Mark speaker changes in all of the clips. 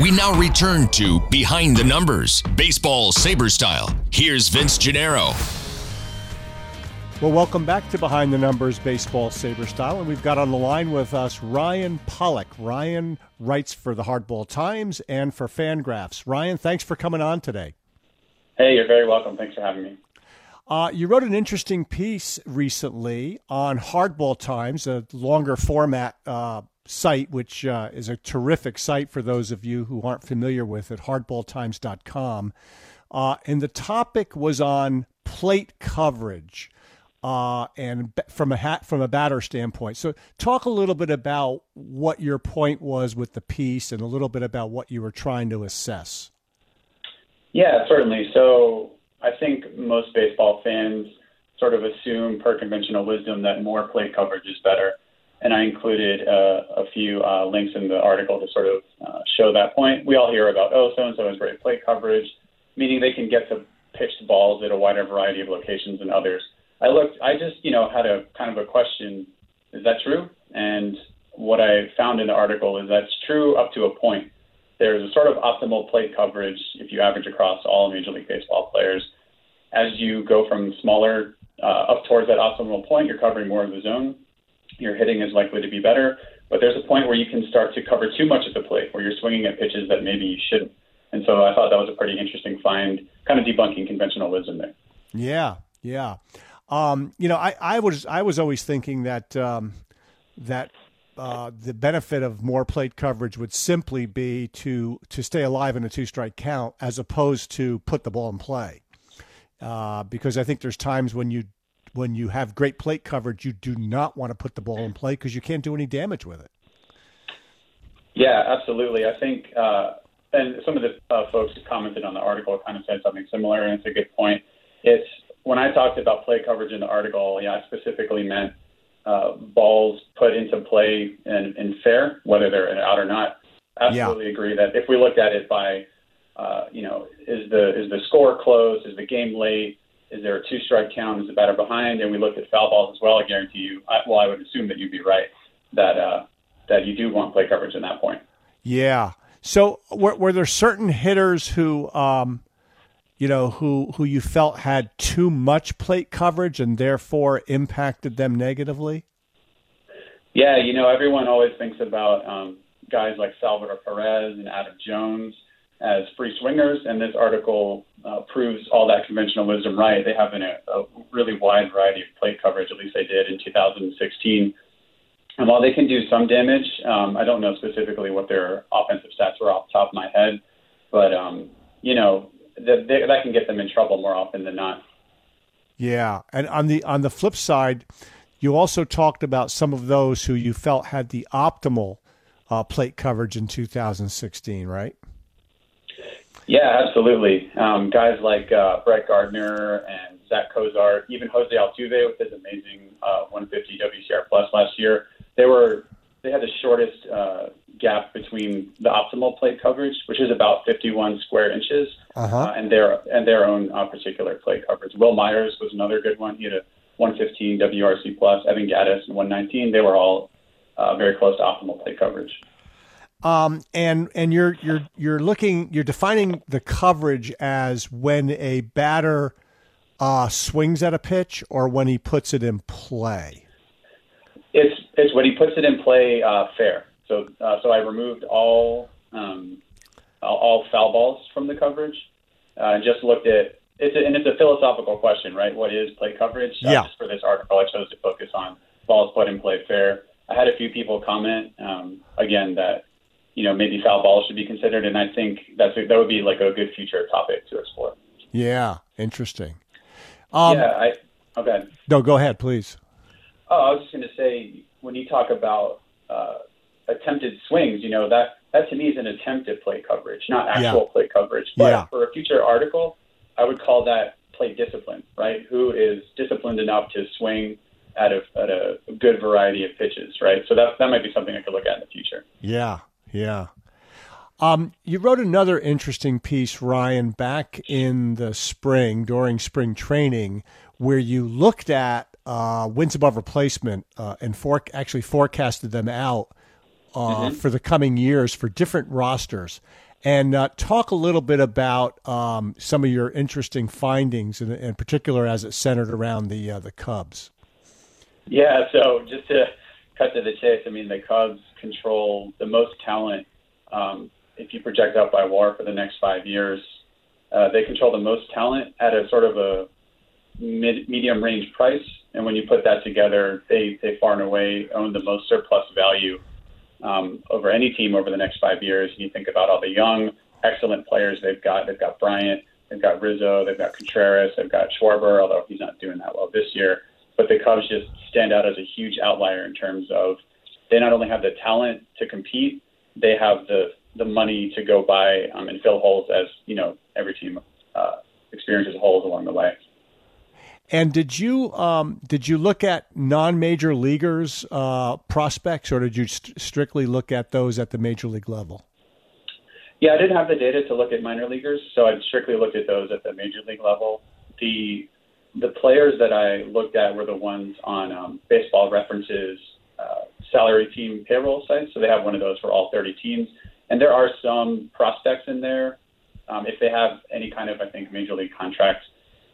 Speaker 1: We now return to Behind the Numbers, Baseball Saber Style. Here's Vince Gennaro.
Speaker 2: Well, welcome back to Behind the Numbers, Baseball Saber Style. And we've got on the line with us Ryan Pollock. Ryan writes for the Hardball Times and for Fangraphs. Ryan, thanks for coming on today.
Speaker 3: Hey, you're very welcome. Thanks for having me.
Speaker 2: You wrote an interesting piece recently on Hardball Times, a longer format site, which is a terrific site for those of you who aren't familiar with it, hardballtimes.com. And the topic was on plate coverage and from a batter standpoint. So talk a little bit about what your point was with the piece and a little bit about what you were trying to assess.
Speaker 3: Yeah, certainly. So I think most baseball fans sort of assume per conventional wisdom that more plate coverage is better. And I included a few links in the article to sort of show that point. We all hear about, so-and-so has great plate coverage, meaning they can get to pitched balls at a wider variety of locations than others. I just had a kind of a question, is that true? And what I found in the article is that's true up to a point. There's a sort of optimal plate coverage if you average across all Major League Baseball players. As you go from smaller up towards that optimal point, you're covering more of the zone. Your hitting is likely to be better, but there's a point where you can start to cover too much at the plate, where you're swinging at pitches that maybe you shouldn't. And so I thought that was a pretty interesting find, kind of debunking conventional wisdom there.
Speaker 2: Yeah. I was always thinking that the benefit of more plate coverage would simply be to stay alive in a two-strike count as opposed to put the ball in play. Because I think there's times when you have great plate coverage, you do not want to put the ball in play because you can't do any damage with it.
Speaker 3: Yeah, absolutely. I think, and some of the folks who commented on the article kind of said something similar, and it's a good point. It's when I talked about plate coverage in the article, I specifically meant balls put into play in fair, whether they're out or not. Absolutely agree that if we looked at it by, is the score close? Is the game late? Is there a two-strike count? Is the batter behind? And we looked at foul balls as well. I guarantee you, I would assume that you'd be right, that you do want play coverage in that point.
Speaker 2: Yeah. So were there certain hitters who you felt had too much plate coverage and therefore impacted them negatively?
Speaker 3: Yeah, everyone always thinks about guys like Salvador Perez and Adam Jones as free swingers, and this article proves all that conventional wisdom right. They have a really wide variety of plate coverage, at least they did in 2016. And while they can do some damage, I don't know specifically what their offensive stats were off the top of my head, but, that can get them in trouble more often than not. Yeah,
Speaker 2: and on the flip side, you also talked about some of those who you felt had the optimal plate coverage in 2016, right?
Speaker 3: Yeah, absolutely. Guys like Brett Gardner and Zach Cozart, even Jose Altuve with his amazing 150 WCR plus last year, they had the shortest gap between the optimal plate coverage, which is about 51 square inches, and their own particular plate coverage. Will Myers was another good one. He had a 115 WRC plus. Evan Gattis 119. They were all very close to optimal plate coverage.
Speaker 2: And you're defining the coverage as when a batter swings at a pitch or when he puts it in play.
Speaker 3: It's when he puts it in play fair. So I removed all foul balls from the coverage and just looked at it's a philosophical question, right? What is plate coverage?
Speaker 2: Yeah.
Speaker 3: Just for this article, I chose to focus on balls put in play fair. I had a few people comment again that maybe foul balls should be considered, and I think that would be like a good future topic to explore.
Speaker 2: Yeah, interesting.
Speaker 3: Okay.
Speaker 2: No, go ahead, please.
Speaker 3: Oh, I was just going to say, when you talk about attempted swings, that to me is an attempt at plate coverage, not actual plate coverage. But for a future article, I would call that plate discipline, right? Who is disciplined enough to swing at a good variety of pitches, right? So that might be something I could look at in the future.
Speaker 2: Yeah. You wrote another interesting piece, Ryan, back in the spring during spring training, where you looked at wins above replacement and forecasted them out for the coming years for different rosters, and talk a little bit about some of your interesting findings, in particular as it's centered around the Cubs.
Speaker 3: Yeah, so just to cut to the chase, I mean, the Cubs control the most talent. If you project out by WAR for the next 5 years, they control the most talent at a sort of a medium range price. And when you put that together, they far and away own the most surplus value over any team over the next 5 years. And you think about all the young, excellent players they've got. They've got Bryant, they've got Rizzo, they've got Contreras, they've got Schwarber, although he's not doing that well this year. But the Cubs just stand out as a huge outlier in terms of they not only have the talent to compete, they have the money to go buy and fill holes, as you know, every team experiences holes along the way.
Speaker 2: And did you look at non-major leaguers prospects, or did you strictly look at those at the major league level?
Speaker 3: Yeah, I didn't have the data to look at minor leaguers, so I strictly looked at those at the major league level. The players that I looked at were the ones on Baseball Reference's salary team payroll site, so they have one of those for all 30 teams. And there are some prospects in there if they have any kind of, I think, major league contracts.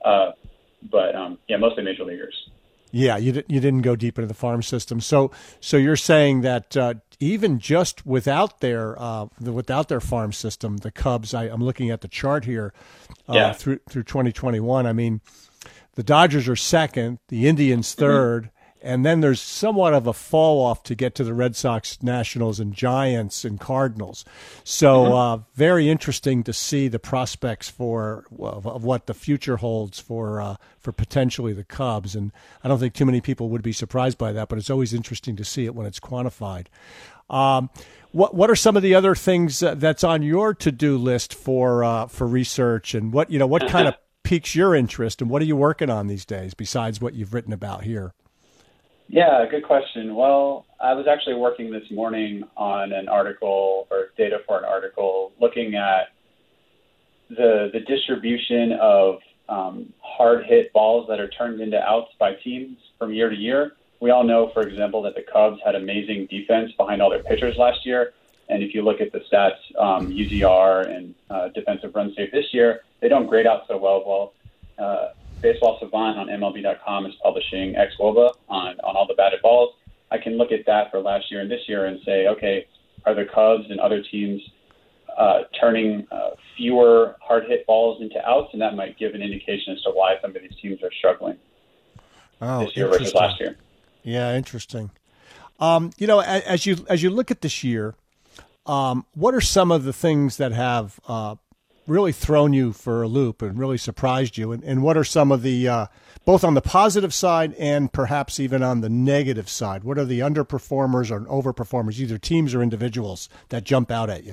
Speaker 3: But mostly major leaguers.
Speaker 2: Yeah, you didn't go deep into the farm system. So you're saying that even just without their farm system, the Cubs. I'm looking at the chart here through 2021. I mean, the Dodgers are second, the Indians third. And then there's somewhat of a fall off to get to the Red Sox, Nationals, and Giants and Cardinals. So very interesting to see the prospects of what the future holds for potentially the Cubs. And I don't think too many people would be surprised by that, but it's always interesting to see it when it's quantified. What are some of the other things that's on your to-do list for research, and what kind of piques your interest, and what are you working on these days besides what you've written about here?
Speaker 3: Yeah, good question. Well, I was actually working this morning on an article or data for an article looking at the distribution of hard hit balls that are turned into outs by teams from year to year. We all know, for example, that the Cubs had amazing defense behind all their pitchers last year. And if you look at the stats, UZR and defensive run save this year, they don't grade out so well. Baseball Savant on MLB.com is publishing xWOBA on all the batted balls. I can look at that for last year and this year and say, okay, are the Cubs and other teams turning fewer hard hit balls into outs? And that might give an indication as to why some of these teams are struggling this year versus last year.
Speaker 2: Yeah, interesting. As you look at this year, what are some of the things that have really thrown you for a loop and really surprised you? And what are some of the, both on the positive side and perhaps even on the negative side, what are the underperformers or overperformers, either teams or individuals, that jump out at you?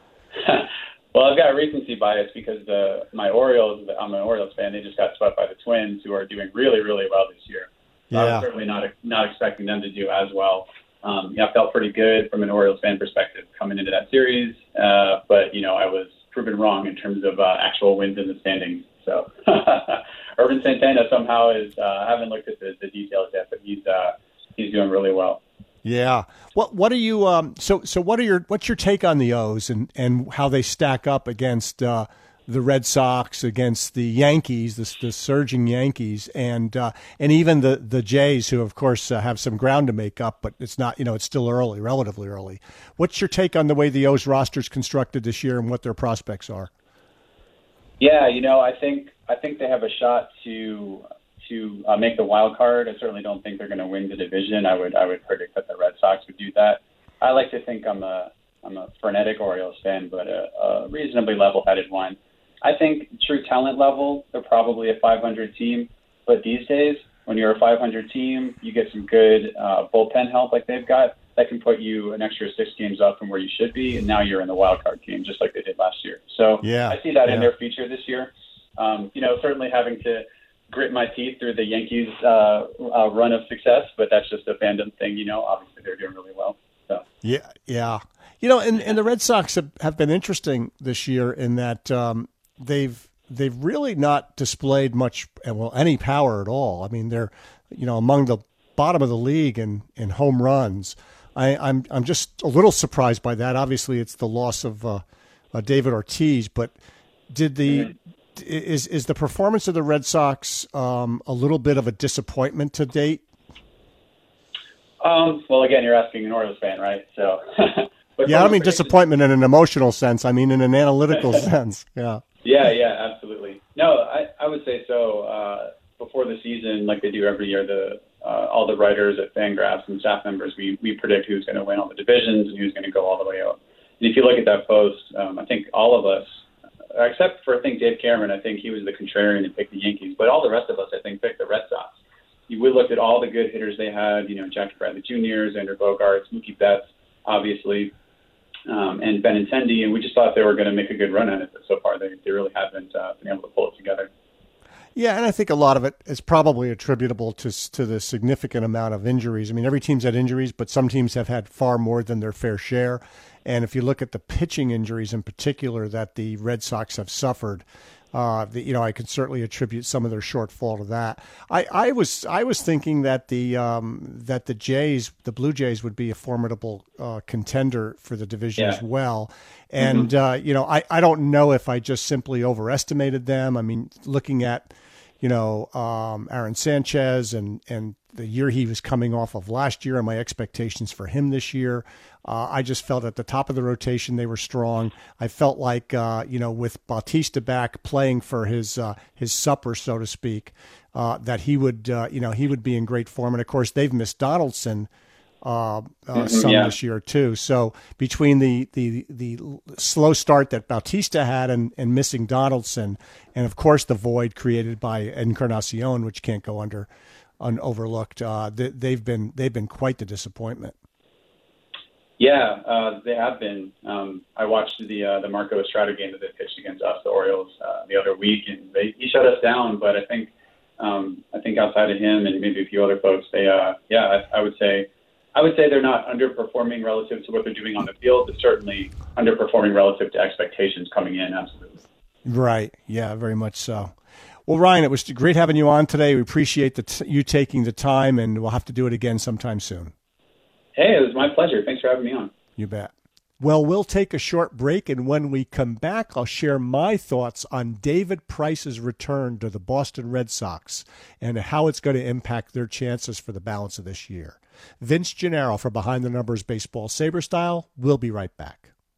Speaker 3: Well, I've got recency bias because I'm an Orioles fan. They just got swept by the Twins, who are doing really, really well this year. So I was certainly not expecting them to do as well. I felt pretty good from an Orioles fan perspective coming into that series. But, I was proven wrong in terms of actual wins in the standings. So Irvin Santana somehow is, I haven't looked at the details yet, but he's doing really well.
Speaker 2: Yeah. What are you, what's your take on the O's and how they stack up against the Red Sox, against the Yankees, the surging Yankees, and even the Jays, who of course have some ground to make up, but it's not, it's still early, relatively early. What's your take on the way the O's roster's constructed this year and what their prospects are? Yeah,
Speaker 3: I think they have a shot to make the wild card. I certainly don't think they're going to win the division. I would predict that the Red Sox would do that. I like to think I'm a frenetic Orioles fan, but a reasonably level-headed one. I think true talent level, they're probably a 500 team. But these days, when you're a 500 team, you get some good bullpen help like they've got. That can put you an extra 6 games up from where you should be, and now you're in the wild card game, just like they did last year. So I see that in their future this year. Certainly having to grit my teeth through the Yankees' run of success, but that's just a fandom thing. Obviously they're doing really well. So.
Speaker 2: Yeah. And the Red Sox have been interesting this year in that they've really not displayed much, any power at all. I mean, they're among the bottom of the league in home runs, I'm just a little surprised by that. Obviously, it's the loss of David Ortiz, but did the is the performance of the Red Sox a little bit of a disappointment to date?
Speaker 3: Well, again, you're asking an Orioles fan, right? So,
Speaker 2: but yeah, I don't mean disappointment in an emotional sense. I mean in an analytical sense. Yeah.
Speaker 3: Yeah, absolutely. No, I would say so. Before the season, like they do every year, all the writers at Fangraphs and staff members, we predict who's going to win all the divisions and who's going to go all the way up. And if you look at that post, I think all of us, except for I think Dave Cameron, I think he was the contrarian and picked the Yankees, but all the rest of us, I think, picked the Red Sox. We looked at all the good hitters they had, Jackie Bradley Jr., Xander Bogaerts, Mookie Betts, obviously, and Benintendi, and we just thought they were going to make a good run at it. But so far, they really haven't been able to pull it together.
Speaker 2: Yeah, and I think a lot of it is probably attributable to the significant amount of injuries. I mean, every team's had injuries, but some teams have had far more than their fair share. And if you look at the pitching injuries in particular that the Red Sox have suffered, I can certainly attribute some of their shortfall to that. I was thinking that the Blue Jays would be a formidable contender for the division as well. And I don't know if I just simply overestimated them. I mean, looking at Aaron Sanchez and the year he was coming off of last year and my expectations for him this year. I just felt at the top of the rotation they were strong. I felt like, with Bautista back playing for his supper, so to speak, that he would be in great form. And of course, they've missed Donaldson this year too. So between the slow start that Bautista had and missing Donaldson, and of course the void created by Encarnacion, which can't go unoverlooked, they've been quite the disappointment.
Speaker 3: Yeah, they have been. I watched the Marco Estrada game that they pitched against us, the Orioles, the other week, and he shut us down. But I think outside of him and maybe a few other folks, I would say they're not underperforming relative to what they're doing on the field, but certainly underperforming relative to expectations coming in. Absolutely. Right.
Speaker 2: Yeah, very much so. Well, Ryan, it was great having you on today. We appreciate you taking the time, and we'll have to do it again sometime soon.
Speaker 3: Hey, it was my pleasure. Thanks for having me on.
Speaker 2: You bet. Well, we'll take a short break, and when we come back, I'll share my thoughts on David Price's return to the Boston Red Sox and how it's going to impact their chances for the balance of this year. Vince Gennaro for Behind the Numbers Baseball Saber Style. We'll be right back.